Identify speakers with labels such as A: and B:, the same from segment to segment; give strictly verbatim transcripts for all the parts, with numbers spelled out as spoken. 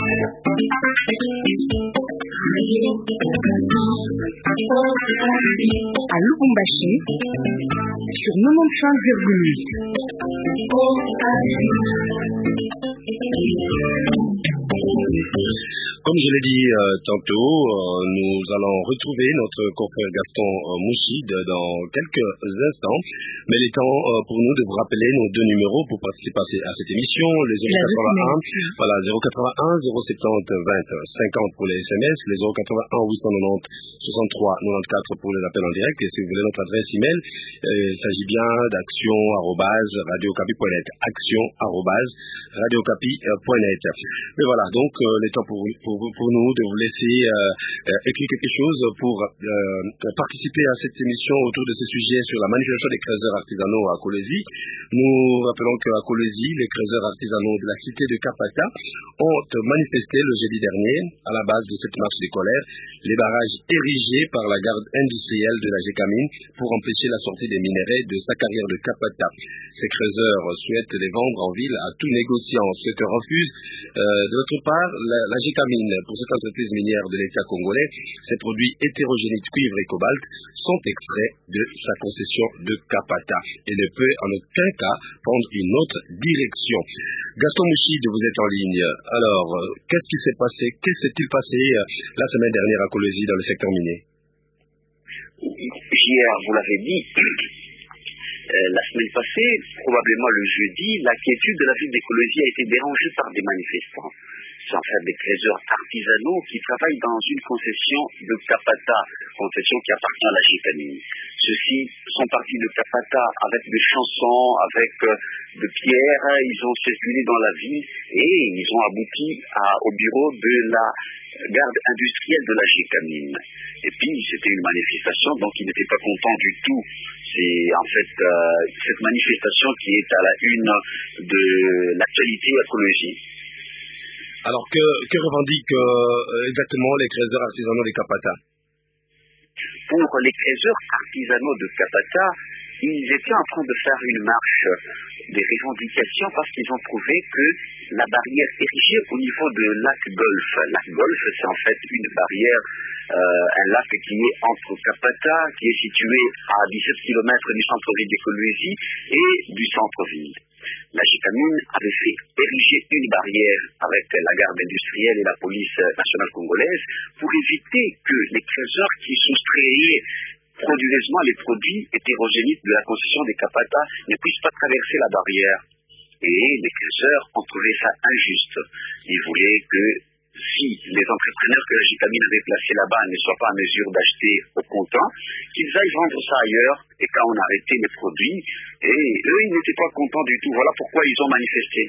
A: À Lubumbashi, sur quatre-vingt-quinze virgule huit.
B: Comme je l'ai dit euh, tantôt, euh, nous allons retrouver notre confrère Gaston euh, Mouchid dans quelques instants. Mais il est temps euh, pour nous de vous rappeler nos deux numéros pour participer à, ces, à cette émission. Les zéro quatre-vingt-un, voilà, zéro quatre-vingt-un, zéro soixante-dix, vingt, cinquante pour les S M S, les zéro quatre-vingt-un, huit cent quatre-vingt-dix, soixante-trois, quatre-vingt-quatre pour les appels en direct. Et si vous voulez notre adresse email, euh, il s'agit bien d'action arobase radiocapi point net. Action arobase radiocapi point net. Mais voilà, donc euh, il est temps pour, pour, pour nous de vous laisser euh, euh, écrire quelque chose pour euh, participer à cette émission autour de ce sujet sur la manifestation des créateurs artisanaux à Kolwezi. Nous rappelons qu'à Kolwezi, les créateurs artisanaux de la cité de Kapata ont manifesté le jeudi dernier, à la base de cette marche de colère, les barrages érigés par la garde industrielle de la Gécamine pour empêcher la sortie des minerais de sa carrière de Kapata. Ces creuseurs souhaitent les vendre en ville à tout négociant, ce que refuse euh, de l'autre part la, la Gécamine. Pour cette entreprise minière de l'État congolais, ces produits hétérogéniques cuivre et cobalt sont extraits de sa concession de Kapata et ne peut en aucun cas prendre une autre direction. Gaston Mouchid, vous êtes en ligne. Alors, euh, qu'est-ce qui s'est passé Qu'est-ce s'est-il passé euh, la semaine dernière à Kolwezi dans le secteur minier?
C: Hier, vous l'avez dit, euh, la semaine passée, probablement le jeudi, la quiétude de la ville de Kolwezi a été dérangée par des manifestants. C'est en fait des créateurs artisanaux qui travaillent dans une concession de Kapata, concession qui appartient à la Gécamine. Ceux-ci sont partis de Kapata avec des chansons, avec euh, de pierres, ils ont circulé dans la ville et ils ont abouti à, au bureau de la garde industrielle de la Gécamine. Et puis c'était une manifestation dont ils n'étaient pas contents du tout. C'est en fait euh, cette manifestation qui est à la une de l'actualité à Kolwezi.
B: Alors, que, que revendiquent euh, exactement les créateurs artisanaux de Kapata?
C: Pour les créateurs artisanaux de Kapata, ils étaient en train de faire une marche des revendications parce qu'ils ont trouvé que la barrière érigée au niveau de lac Golfe. Lac Golfe, c'est en fait une barrière, euh, un lac qui est entre Kapata, qui est situé à dix-sept kilomètres du centre-ville de Kolwezi et du centre-ville. La Gécamine avait fait ériger une barrière avec la garde industrielle et la police nationale congolaise pour éviter que les créateurs qui soustraillaient frauduleusement les produits hétérogéniques de la concession des Kapata ne puissent pas traverser la barrière. Et les créateurs ont trouvé ça injuste. Ils voulaient que si les entrepreneurs que la Gécamine avait placés là-bas ne soient pas en mesure d'acheter au comptant, qu'ils aillent vendre ça ailleurs, et quand on arrêtait les produits, et eux, ils n'étaient pas contents du tout. Voilà pourquoi ils ont manifesté.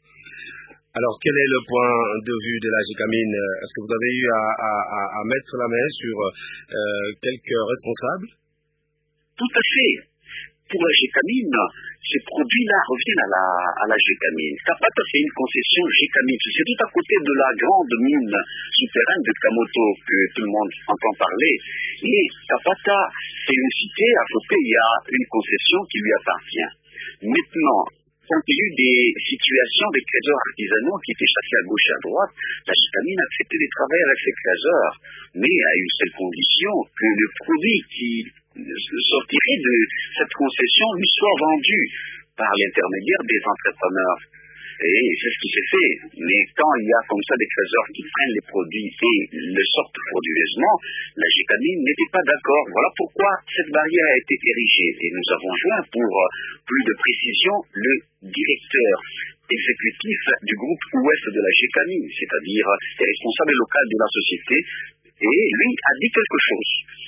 B: Alors, quel est le point de vue de la Gécamine? Est-ce que vous avez eu à, à, à mettre la main sur euh, quelques responsables?
C: Tout à fait. Pour la Gécamine, ces produits-là reviennent à la, à la Gécamine. Kapata, c'est une concession Gécamine. C'est tout à côté de la grande mine souterraine de Kamoto que tout le monde entend parler. Et Kapata, c'est une cité, à côté, il y a une concession qui lui appartient. Maintenant, compte tenu des situations des créateurs artisanaux qui étaient chassés à gauche et à droite, la Gécamine a accepté de travailler avec ces créateurs, mais à une seule condition, que le produit qui sortirait de cette concession lui soit vendu par l'intermédiaire des entrepreneurs. Et c'est ce qui s'est fait. Mais quand il y a comme ça des créateurs qui prennent les produits et le sortent frauduleusement, la Gécamine n'était pas d'accord. Voilà pourquoi cette barrière a été érigée. Et nous avons joint pour plus de précision le directeur exécutif du groupe ouest de la Gécamine, c'est-à-dire les responsables locaux de la société. Et lui a dit quelque chose.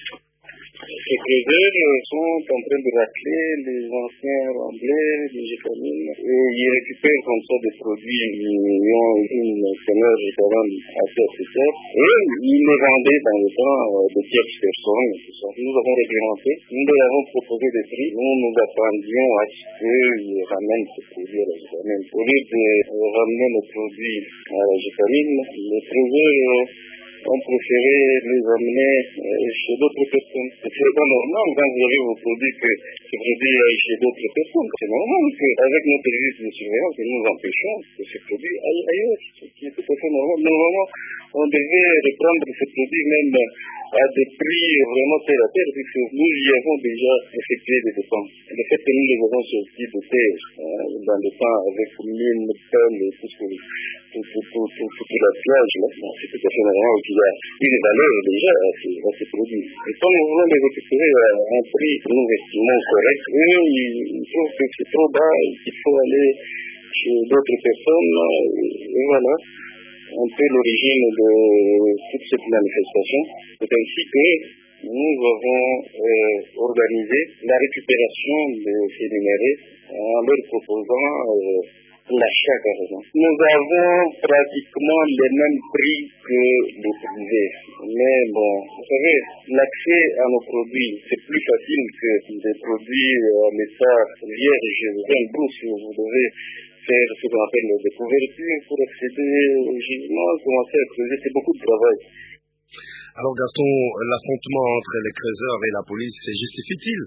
D: Les créateurs sont en train de racler les anciens remblais de Gécamine et ils récupèrent comme ça des produits qui ont une teneur différente assez officielle et ils les vendaient dans le temps de tierces personnes. Nous avons réglementé, nous leur avons proposé des prix, nous nous attendions à ce qu'ils ramènent ces produits à la Gécamine. Au lieu de ramener les produits à la Gécamine, les créateurs ont préféré les amener euh, chez d'autres personnes. C'est pas normal quand vous avez vos produits que ces produits aillent chez d'autres personnes. C'est normal qu'avec notre service de surveillance, nous empêchons que ces produits aillent ailleurs, ce qui est tout à fait normal. Normalement, on devait reprendre ces produits même à des prix vraiment terre à terre, puisque nous y avons déjà effectué des dépenses. Le fait que nous les avons sortis de terre hein, dans le temps avec mine, pelle et tout ce que tout, tout, tout, tout, toute la plage, là, c'est tout à fait normal qu'il y a une valeur déjà à ces, à ces produits. Et quand nous voulons les récupérer à un prix que nous estimons correct, eux, ils trouvent que c'est trop bas et qu'il faut aller chez d'autres personnes, et, et voilà. Un peu l'origine de toute cette manifestation. C'est ainsi que nous avons euh, organisé la récupération de ces minéraux en leur proposant euh, l'achat carrément. Nous avons pratiquement les mêmes prix que les privés. Mais bon, vous savez, l'accès à nos produits, c'est plus facile que des produits en état vierge, rien de brousse. Vous devez faire ce qu'on appelle des couvertures pour accéder au gisement, commencer à creuser, c'est beaucoup de travail.
B: Alors Gaston, l'affrontement entre les creuseurs et la police, c'est justifie-t-il?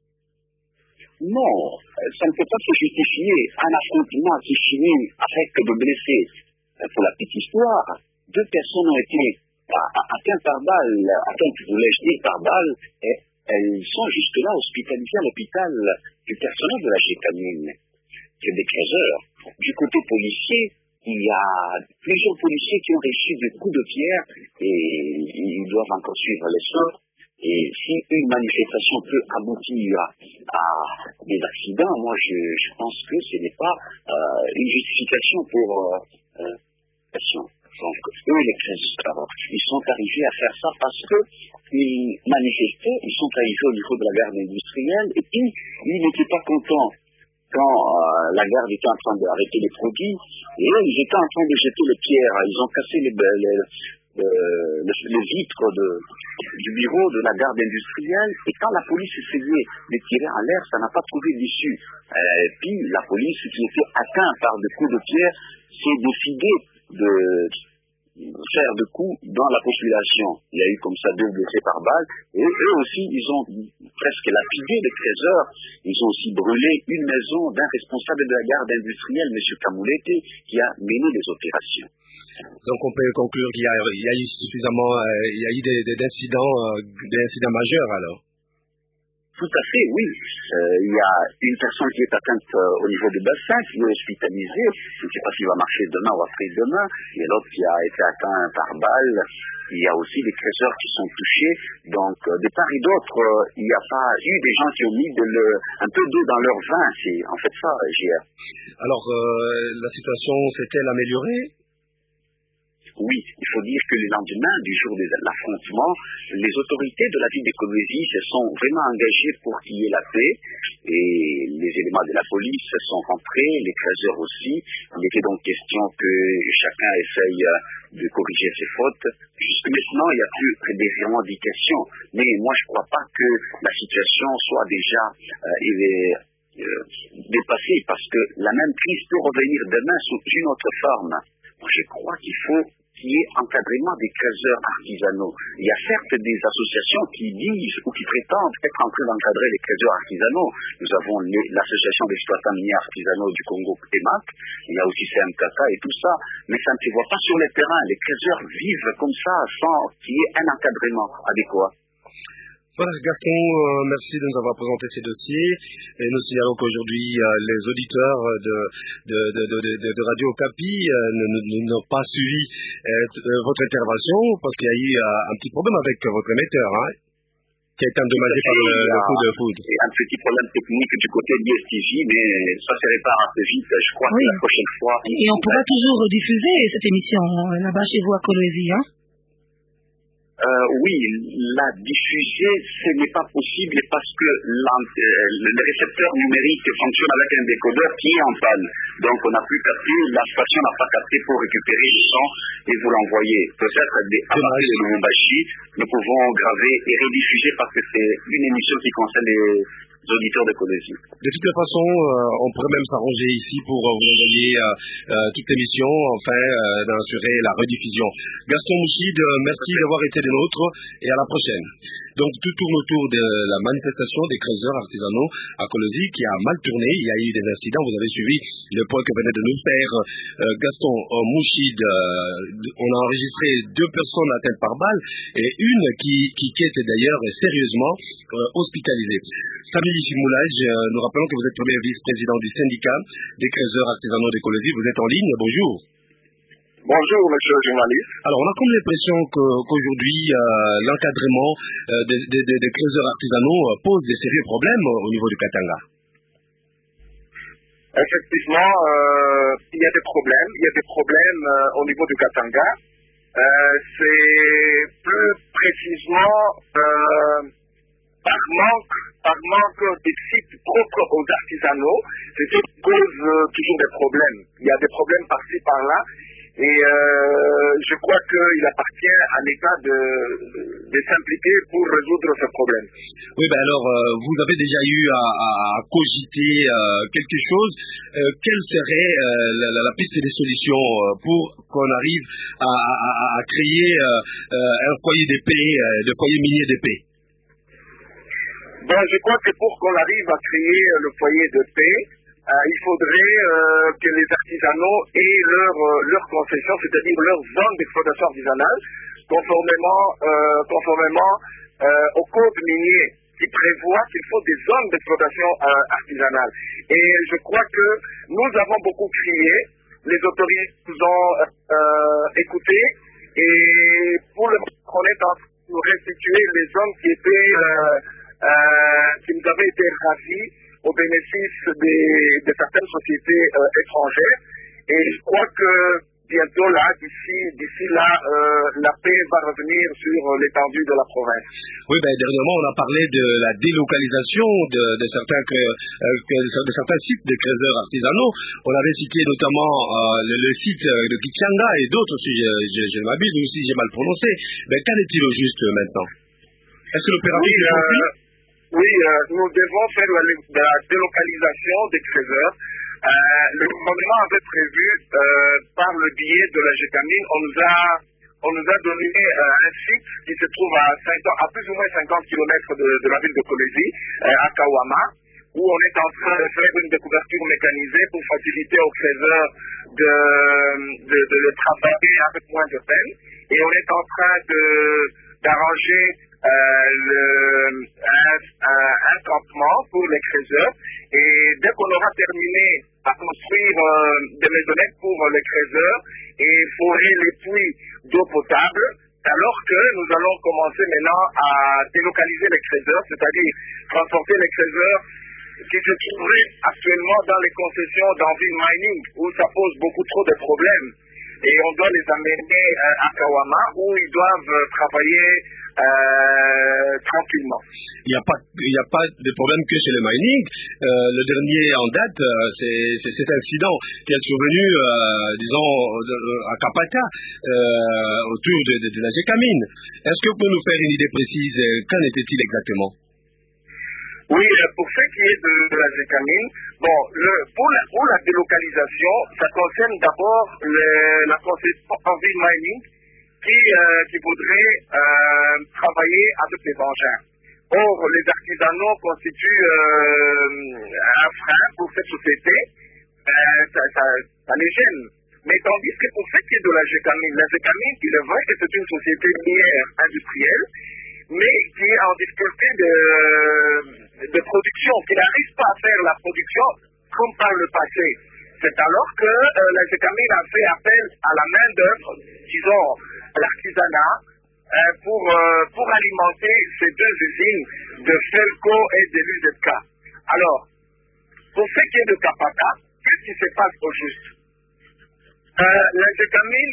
C: Non, ça ne peut pas se justifier. Un affrontement qui finit avec de blessés. Pour la petite histoire, deux personnes ont été atteintes par balle, atteintes, voulais-je dire, par balle, et elles sont juste là hospitalisées à l'hôpital du personnel de la Gécamine. C'est des creuseurs. Du côté policier, il y a plusieurs policiers qui ont reçu des coups de pierre et ils doivent encore suivre les sorts. Et si une manifestation peut aboutir à des accidents, moi je, je pense que ce n'est pas euh, une justification pour euh, euh, donc eux les creuseurs, ils sont arrivés à faire ça parce que ils manifestaient, ils sont arrivés au niveau de la garde industrielle et puis ils n'étaient pas contents quand euh, la garde était en train d'arrêter les produits, et eux, ils étaient en train de jeter les pierres, ils ont cassé les, les, les, les, les vitres de, du bureau de la garde industrielle, et quand la police essayait de tirer en l'air, ça n'a pas trouvé d'issue. Euh, et puis, la police qui était atteinte par des coups de pierre s'est décidée de faire de coups dans la population. Il y a eu comme ça deux blessés par balle, et eux aussi, ils ont presque lapidé les trésors. Ils ont aussi brûlé une maison d'un responsable de la garde industrielle, M. Kamoulete, qui a mené les opérations.
B: Donc on peut conclure qu'il y a, il y a eu suffisamment, euh, il y a eu des, des incidents, euh, des incidents majeurs alors.
C: Tout à fait, oui. Euh, il y a une personne qui est atteinte euh, au niveau du bassin, qui est hospitalisée. Je ne sais pas s'il va marcher demain ou après-demain. Il y a l'autre qui a été atteint par balle. Il y a aussi des creuseurs qui sont touchés. Donc, euh, de part et d'autre, euh, il n'y a pas eu des gens qui ont mis de le, un peu d'eau dans leur vin. C'est en fait ça, J R.
B: Alors, euh, la situation s'est-elle améliorée?
C: Oui, il faut dire que le lendemain du jour de l'affrontement, les autorités de la ville de Kolwezi se sont vraiment engagées pour qu'il y ait la paix et les éléments de la police sont rentrés, les creuseurs aussi. Il était donc question que chacun essaye de corriger ses fautes. Jusque maintenant, il n'y a plus que des revendications, mais moi je ne crois pas que la situation soit déjà euh, est, euh, dépassée parce que la même crise peut revenir demain sous une autre forme. Moi je crois qu'il faut qu'il y ait encadrement des creuseurs artisanaux. Il y a certes des associations qui disent ou qui prétendent être en train d'encadrer les creuseurs artisanaux. Nous avons l'association d'exploitants miniers artisanaux du Congo, E M A C, il y a aussi C M K K et tout ça, mais ça ne se voit pas sur le terrain. Les creuseurs vivent comme ça sans qu'il y ait un encadrement adéquat.
B: Voilà, Gaston, euh, merci de nous avoir présenté ces dossiers. Et nous signalons qu'aujourd'hui, euh, les auditeurs de, de, de, de, de, de Radio Okapi euh, n'ont pas suivi euh, votre intervention parce qu'il y a eu euh, un petit problème avec votre émetteur, hein, qui a été endommagé par le, le coup de foudre.
C: Un petit problème technique du côté de l'I S T J, mais ça se répare assez vite. Je crois oui. que la prochaine fois...
A: Et on pourra toujours diffuser cette émission là-bas chez vous à Kolwezi, hein?
C: Euh, oui, la diffuser, ce n'est pas possible parce que le récepteur numérique fonctionne avec un décodeur qui est en panne. Donc on n'a plus capté, la station n'a pas capté pour récupérer le son et vous l'envoyer. Peut-être à partir de Lubumbashi, nous pouvons graver et rediffuser parce que c'est une émission qui concerne les, auditeurs d'Écologie.
B: De toute façon, euh, on pourrait même s'arranger ici pour euh, vous envoyer euh, euh, toute l'émission, enfin, euh, d'assurer la rediffusion. Gaston Mouchid, euh, merci d'avoir été des nôtres et à la prochaine. Donc, tout tourne autour de la manifestation des creuseurs artisanaux à Colosie qui a mal tourné. Il y a eu des incidents. Vous avez suivi le point que venait de nous faire euh, Gaston euh, Mouchid. Euh, on a enregistré deux personnes atteintes par balle et une qui, qui, qui était d'ailleurs sérieusement euh, hospitalisée. Samy Moulage, euh, nous rappelons que vous êtes premier vice-président du syndicat des creuseurs artisanaux d'Écologie. Vous êtes en ligne. Bonjour.
D: Bonjour, monsieur le journaliste.
B: Alors, on a comme l'impression que, qu'aujourd'hui, euh, l'encadrement euh, des, des, des creuseurs artisanaux euh, pose des sérieux problèmes au niveau du Katanga.
D: Effectivement, euh, il y a des problèmes. Il y a des problèmes euh, au niveau du Katanga. Euh, c'est plus précisément euh, par manque, par manque des sites propres aux artisanaux. C'est ce qui cause euh, toujours des problèmes. Il y a des problèmes par-ci, par-là. Et euh, je crois qu'il appartient à l'État de, de, de s'impliquer pour résoudre ce problème.
B: Oui, ben alors, euh, vous avez déjà eu à, à cogiter euh, quelque chose. Euh, quelle serait euh, la, la, la piste des solutions euh, pour qu'on arrive à, à, à créer euh, euh, un foyer de paix, euh, de foyer minier de paix?
D: Ben, je crois que pour qu'on arrive à créer le foyer de paix, Euh, il faudrait euh, que les artisanaux aient leur, euh, leur concession, c'est-à-dire leur zone d'exploitation artisanale, conformément, euh, conformément euh, au code minier qui prévoit qu'il faut des zones d'exploitation euh, artisanale. Et je crois que nous avons beaucoup crié, les autorités nous ont euh, écoutés, et pour le moment, on est en train de nous restituer les zones qui étaient, euh, euh, qui nous avaient été ravies au bénéfice des, de certaines sociétés euh, étrangères. Et je crois que bientôt là, d'ici, d'ici là, euh, la paix va revenir sur l'étendue de la province.
B: Oui, ben dernièrement, on a parlé de la délocalisation de, de, certains, que, euh, de certains sites de creuseurs artisanaux. On avait cité notamment euh, le, le site de Kichanga et d'autres, si je, je, je m'abuse, ou si j'ai mal prononcé. Ben, qu'en est-il au juste maintenant? Est-ce que l'opératif
D: oui,
B: est compris?
D: euh, Oui, euh, nous devons faire la, la délocalisation des creuseurs. Euh, le gouvernement avait prévu, euh, par le biais de la Gécamine, on nous a, on nous a donné euh, un site qui se trouve à, cinquante, à plus ou moins cinquante kilomètres de, de la ville de Colosie, euh, à Kawama, où on est en train de faire une découverture mécanisée pour faciliter aux creuseurs de, de, de le travailler avec moins de peine. Et on est en train de, d'arranger Euh, le, un, un, un campement pour les creuseurs, et dès qu'on aura terminé à construire euh, des maisonnettes pour les creuseurs et forer les puits d'eau potable, alors que nous allons commencer maintenant à délocaliser les creuseurs, c'est-à-dire transporter les creuseurs qui se trouveraient actuellement dans les concessions d'Anvil Mining, où ça pose beaucoup trop de problèmes, et on doit les amener euh, à Kawama, où ils doivent euh, travailler Euh, tranquillement.
B: Il n'y a pas, il n'y a pas de problème que chez le mining. Euh, le dernier en date, euh, c'est, c'est cet incident qui est survenu, euh, disons, de, à Kapata, euh, autour de, de, de la Gécamine. Est-ce que vous pouvez nous faire une idée précise? Qu'en était-il exactement?
D: Oui, pour ce qui est de, de la Gécamine, bon, le, pour, la, pour la délocalisation, ça concerne d'abord le, la concession Anvil Mining, qui, euh, qui voudraient euh, travailler avec les engins. Or, les artisanaux constituent euh, un frein pour cette société, euh, ça, ça, ça les gêne. Mais tandis que pour ce qui est de la Gécamine, la Gécamine, il est vrai que c'est une société minière industrielle, mais qui est en difficulté de, de production, qui n'arrive pas à faire la production comme par le passé. C'est alors que euh, la Gécamine a fait appel à la main-d'œuvre, disons, l'artisanat, euh, pour, euh, pour alimenter ces deux usines de Felco et de l'U Z K. Alors, pour ce qui est de Kapata, qu'est-ce qui se passe au juste? euh, La Gécamine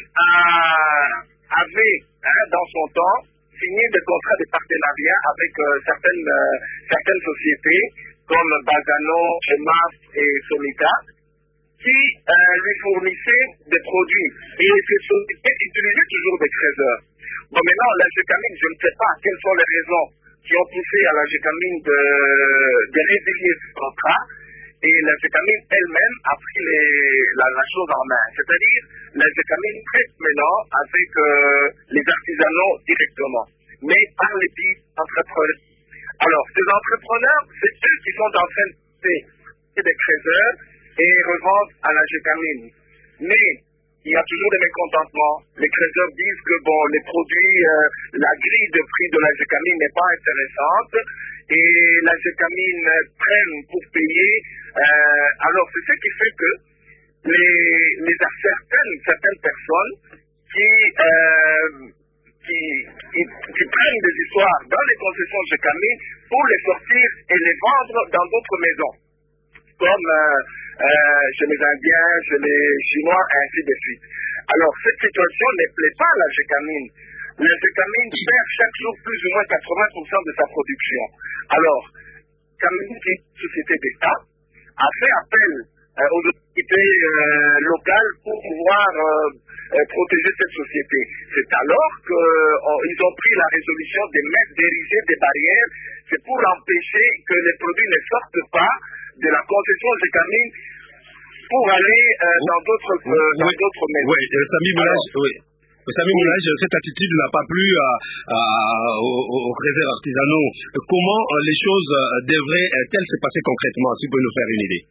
D: avait, hein, dans son temps, signé des contrats de partenariat avec euh, certaines, euh, certaines sociétés, comme Bazano, Emas et Solita, qui euh, lui fournissaient des produits. Et ces sociétés utilisaient toujours des creuseurs. Bon, maintenant, la Gécamine, je ne sais pas quelles sont les raisons qui ont poussé à la Gécamine de, de résilier ce contrat, et la Gécamine elle-même a pris les, la, la chose en main. C'est-à-dire, la Gécamine traite maintenant avec euh, les artisanaux directement, mais par les petits entrepreneurs. Alors, ces entrepreneurs, c'est eux qui sont en train de faire des créateurs et revendent à la Gécamine. Mais il y a toujours des mécontentements. Les créateurs disent que bon, les produits, euh, la grille de prix de la Gécamine n'est pas intéressante et la Gécamine traîne pour payer. Euh, alors, c'est ce qui fait que les, les certaines, certaines personnes qui, euh, qui, qui, qui prennent des histoires dans les concessions Gécamine pour les sortir et les vendre dans d'autres maisons, comme euh, euh, chez les Indiens, chez les Chinois, et ainsi de suite. Alors, cette situation ne plaît pas à la Gécamine. La Gécamine perd chaque jour plus ou moins quatre-vingts pour cent de sa production. Alors, Gécamine, qui est une société d'État, a fait appel euh, aux autorités euh, locales pour pouvoir euh, euh, protéger cette société. C'est alors qu'ils euh, ont pris la résolution de mettre, d'ériger des barrières. C'est pour empêcher que les produits ne sortent pas de la concession Gécamine pour aller euh, dans d'autres euh,
B: oui,
D: dans d'autres maisons.
B: Oui, euh, Samy Moulage, oui. Samy Moulage, cette attitude n'a pas plu à, à, aux, aux créateurs artisanaux. Comment euh, les choses euh, devraient-elles se passer concrètement, si vous pouvez nous faire une idée?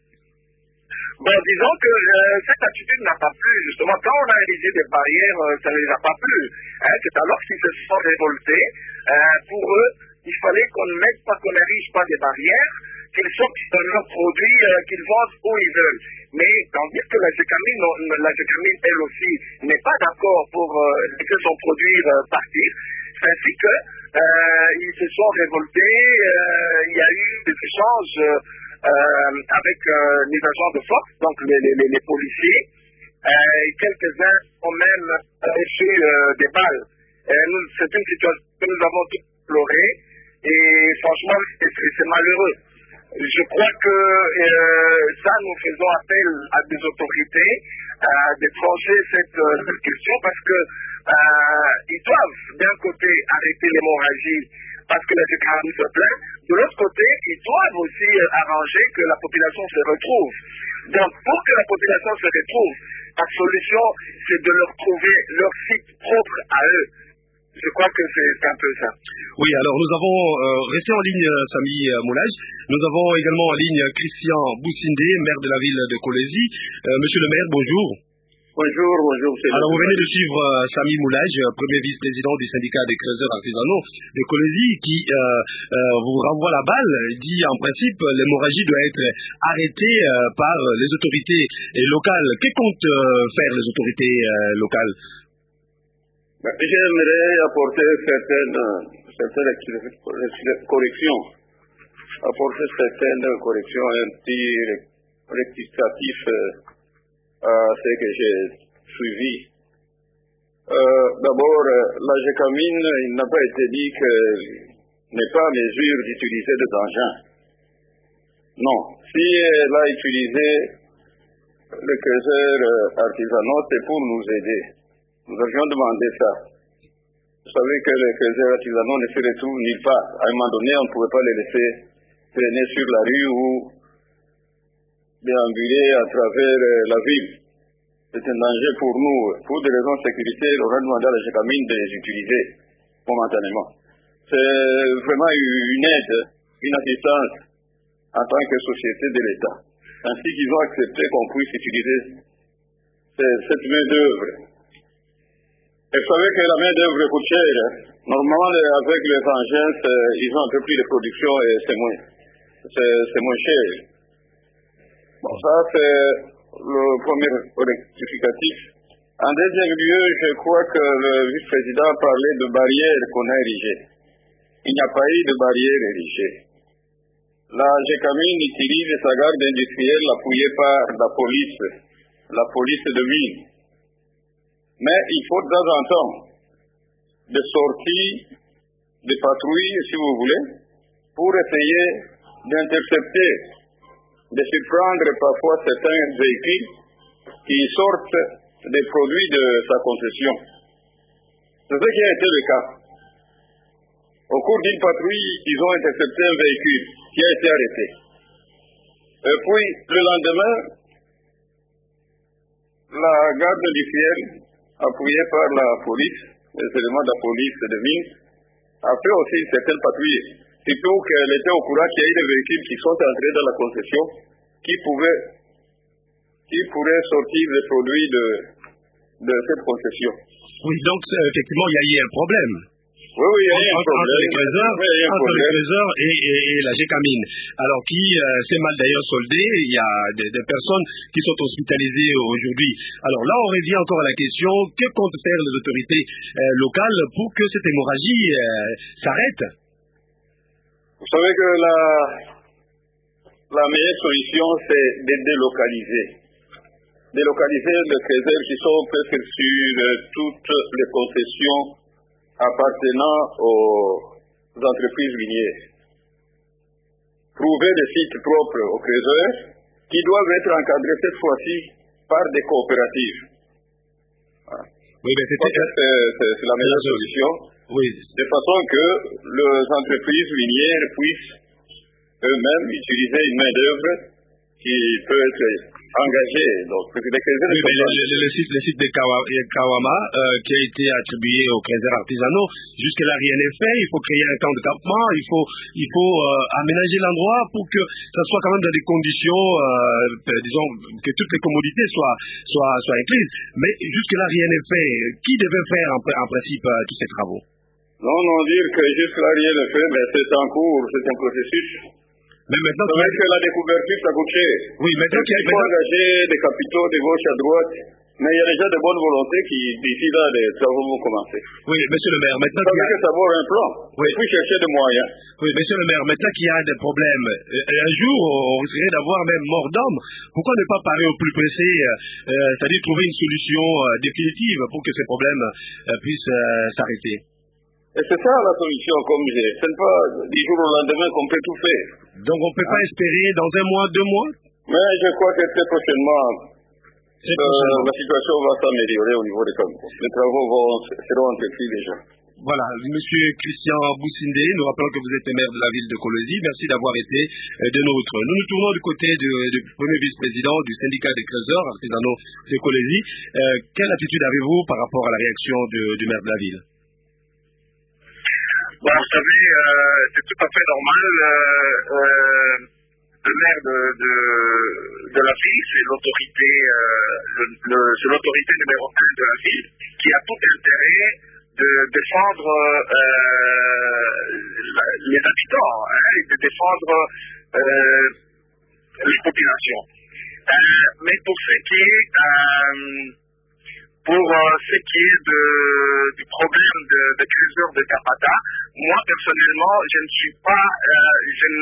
D: Bon, disons que euh, cette attitude n'a pas plu. Justement, quand on a érigé des barrières, euh, ça ne les a pas plu. Hein, c'est alors qu'ils se sont révoltés. Euh, pour eux, il fallait qu'on ne mette pas, qu'on n'érige pas des barrières, qu'ils sortent de leurs produits, euh, qu'ils vendent où ils veulent. Mais tandis que la Gécamine, la Gécamine, elle aussi, n'est pas d'accord pour euh, laisser son produit euh, partir, ainsi que euh, ils se sont révoltés. Euh, il y a eu des échanges euh, avec euh, les agents de force, donc les, les, les policiers. Euh, quelques-uns ont même reçu euh, des balles. C'est une situation que nous avons tous pleuré et franchement, c'est malheureux. Je crois que euh, ça, nous faisons appel à des autorités euh, de trancher cette, euh, cette question parce que euh, ils doivent d'un côté arrêter l'hémorragie parce que la Gécamine se plaint, de l'autre côté, ils doivent aussi euh, arranger que la population se retrouve. Donc, pour que la population se retrouve, la solution, c'est de leur trouver leur site propre à eux. Je crois que c'est un peu ça.
B: Oui, alors nous avons euh, resté en ligne Samy Moulage. Nous avons également en ligne Christian Boussindé, maire de la ville de Kolwezi. Euh, Monsieur le maire, bonjour.
D: Bonjour, bonjour.
B: Alors vous venez de suivre euh, Samy Moulage, premier vice-président du syndicat des creuseurs artisanaux de Kolwezi, qui euh, euh, vous renvoie la balle. Il dit en principe l'hémorragie doit être arrêtée euh, par les autorités locales. Que comptent euh, faire les autorités euh, locales?
D: J'aimerais apporter certaines, certaines corrections, apporter certaines corrections, un petit rectificatif à ce que j'ai suivi. Euh, D'abord, la Gécamine, il n'a pas été dit qu'elle n'est pas en mesure d'utiliser des engins. Non, si elle a utilisé les creuseurs artisanaux, c'est pour nous aider. Nous avions demandé ça. Vous savez que les creuseurs artisanaux ne se retrouvent nulle part. À un moment donné, on ne pouvait pas les laisser traîner sur la rue ou déambuler à travers la ville. C'est un danger pour nous. Pour des raisons de sécurité, on a demandé à la Gécamine de les utiliser momentanément. C'est vraiment une aide, une assistance en tant que société de l'État. Ainsi qu'ils ont accepté qu'on puisse utiliser cette main-d'œuvre. Et vous savez que la main-d'œuvre coûte cher. Normalement, avec les engins, ils ont un peu plus de production et c'est moins, c'est moins cher. Bon, ça, c'est le premier rectificatif. En deuxième lieu, je crois que le vice-président parlait de barrières qu'on a érigées. Il n'y a pas eu de barrières érigées. La Gécamine utilise sa garde industrielle appuyée par la police, la police de mine. Mais il faut de temps en temps des sorties, des patrouilles, si vous voulez, pour essayer d'intercepter, de surprendre parfois certains véhicules qui sortent des produits de sa concession. C'est ce qui a été le cas. Au cours d'une patrouille, ils ont intercepté un véhicule qui a été arrêté. Et puis, le lendemain, la garde industrielle, appuyée par la police, les éléments de la police de mine, a fait aussi une certaine patrouille. Surtout qu'elle était au courant qu'il y a eu des véhicules qui sont entrés dans la concession, qui pouvaient, qui pourraient sortir les produits de, de cette concession.
B: Oui, donc effectivement, il y a eu un problème.
D: Oui, oui, il y a eu un
B: entre,
D: problème.
B: Entre les Creuseurs,
D: oui,
B: entre les Creuseurs et, et, et la Gécamine. Alors qui euh, s'est mal d'ailleurs soldé. Il y a des, des personnes qui sont hospitalisées aujourd'hui. Alors là, on revient encore à la question, que comptent faire les autorités euh, locales pour que cette hémorragie euh, s'arrête?
D: Vous savez que la, la meilleure solution, c'est de délocaliser. Délocaliser les trésors qui sont presque sur toutes les concessions appartenant aux entreprises minières. Trouver des sites propres aux trésors qui doivent être encadrés cette fois-ci par des coopératives.
B: Oui, mais c'était...
D: C'est la meilleure solution.
B: Oui.
D: De façon que les entreprises minières puissent eux-mêmes utiliser une main-d'œuvre qui peut être engagée. Donc, parce que les trésors
B: oui, mais le, le, le, site, le site de Kawama, euh, qui a été attribué aux trésors artisanaux, jusque-là rien n'est fait. Il faut créer un camp de campement, il faut, il faut euh, aménager l'endroit pour que ça soit quand même dans des conditions, euh, disons, que toutes les commodités soient, soient, soient incluses. Mais jusque-là rien n'est fait. Qui devait faire en, en principe euh, tous ces travaux?
D: Non, non, dire que jusque-là rien n'est fait, mais c'est en cours, c'est un processus.
B: Mais maintenant,
D: c'est vrai que la découverte, ça coûte cher.
B: Oui, maintenant qu'il
D: faut maintenant... engager des capitaux de gauche à droite, mais il y a déjà de bonnes volontés qui, d'ici là, les travaux vont commencer.
B: Oui, monsieur le maire, maintenant
D: qu'il y a... que savoir un plan,
B: oui.
D: Il faut chercher des moyens.
B: Oui, monsieur le maire, maintenant qu'il y a des problèmes, un jour, on risquerait d'avoir même mort d'homme. Pourquoi ne pas parler au plus pressé, euh, c'est-à-dire trouver une solution euh, définitive pour que ces problèmes euh, puissent euh, s'arrêter?
D: Et c'est ça la solution, comme j'ai. Ce n'est pas du jour au lendemain qu'on peut tout faire.
B: Donc on ne peut ah. pas espérer dans un mois, deux mois?
D: Mais je crois que très prochainement, très prochainement. Euh, la situation va s'améliorer au niveau des campus. Les travaux vont, seront entrepris déjà.
B: Voilà, monsieur Christian Boussindé, nous rappelons que vous êtes maire de la ville de Kolwezi. Merci d'avoir été euh, de nôtres. Nous nous tournons du côté du premier vice-président du syndicat des creuseurs artisanaux de Kolwezi. Euh, quelle attitude avez-vous par rapport à la réaction de, du maire de la ville?
C: Bon, vous savez, euh, c'est tout à fait normal. Euh, euh, le maire de, de, de la ville, c'est l'autorité, euh, c'est l'autorité numéro un de la ville qui a tout intérêt de défendre euh, les habitants, hein, et de défendre euh, les populations. Euh, mais pour ce qui est euh, Pour euh, ce qui est de, du problème de, de trésors de Kapata, moi personnellement, je ne suis pas, euh,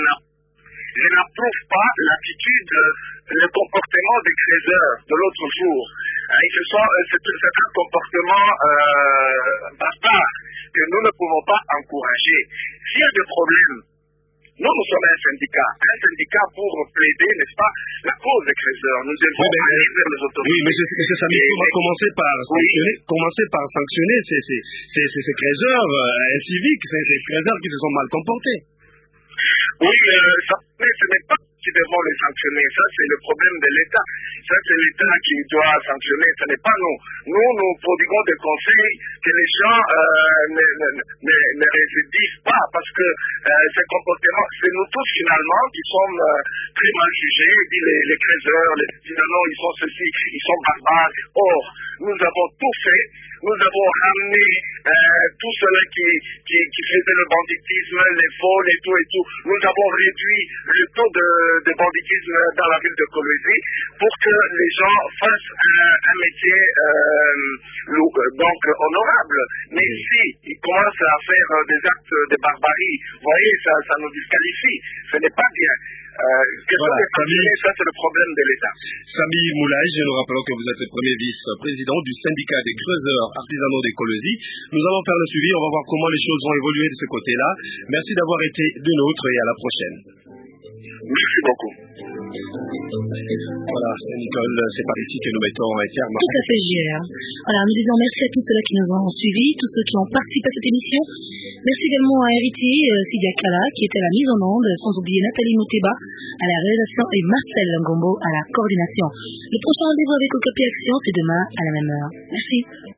C: je n'approuve pas l'attitude, le comportement des trésors de l'autre jour. Hein, c'est, c'est un comportement euh, barbare que nous ne pouvons pas encourager. S'il y a des problèmes, nous, nous sommes un syndicat, un syndicat pour plaider, n'est-ce pas, la cause des trésors. Nous devons oui, aller vers les autorités.
B: Oui, mais monsieur Samy, on va commencer par sanctionner, oui. commencer par sanctionner ces, ces, ces, ces, ces trésors euh, inciviques, ces, ces trésors qui se sont mal comportés.
C: Oui, euh, ça, mais ce n'est pas qui devons les sanctionner. Ça, c'est le problème de l'État. Ça, c'est l'État qui doit sanctionner. Ce n'est pas nous. Nous, nous prodiguons des conseils que les gens euh, ne, ne, ne, ne récidivent pas parce que euh, ces comportements, c'est nous tous finalement qui sommes euh, très mal jugés. Et puis les, les trésors, les finalement, ils sont ceci, ils sont barbares. Or, nous avons tout fait. Nous avons ramené euh, tout cela qui, qui, qui faisait le banditisme, les vols et tout et tout. Nous avons réduit le taux de, de banditisme dans la ville de Kolwezi pour que les gens fassent un, un métier euh, donc honorable. Mais si ils commencent à faire des actes de barbarie, vous voyez, ça, ça nous disqualifie. Ce n'est pas bien. Euh, voilà, Samy, ça c'est le problème de l'État.
B: Samy Moulage, nous rappelons que vous êtes le premier vice-président du syndicat des creuseurs artisanaux des Kolwezi. Nous allons faire le suivi, on va voir comment les choses vont évoluer de ce côté-là. Merci d'avoir été de nôtres et à la prochaine.
C: Merci beaucoup.
B: Voilà, Nicole, c'est par ici que nous mettons un terme.
A: Tout à fait, J R. Voilà, nous disons merci à tous ceux-là qui nous ont suivis, tous ceux qui ont participé à cette émission. Merci également à Héritier, euh, Sidia Kala, qui était à la mise en onde, sans oublier Nathalie Mouteba à la réalisation et Marcel Ngombo à la coordination. Le prochain rendez-vous avec Okapi Action, c'est demain à la même heure. Merci.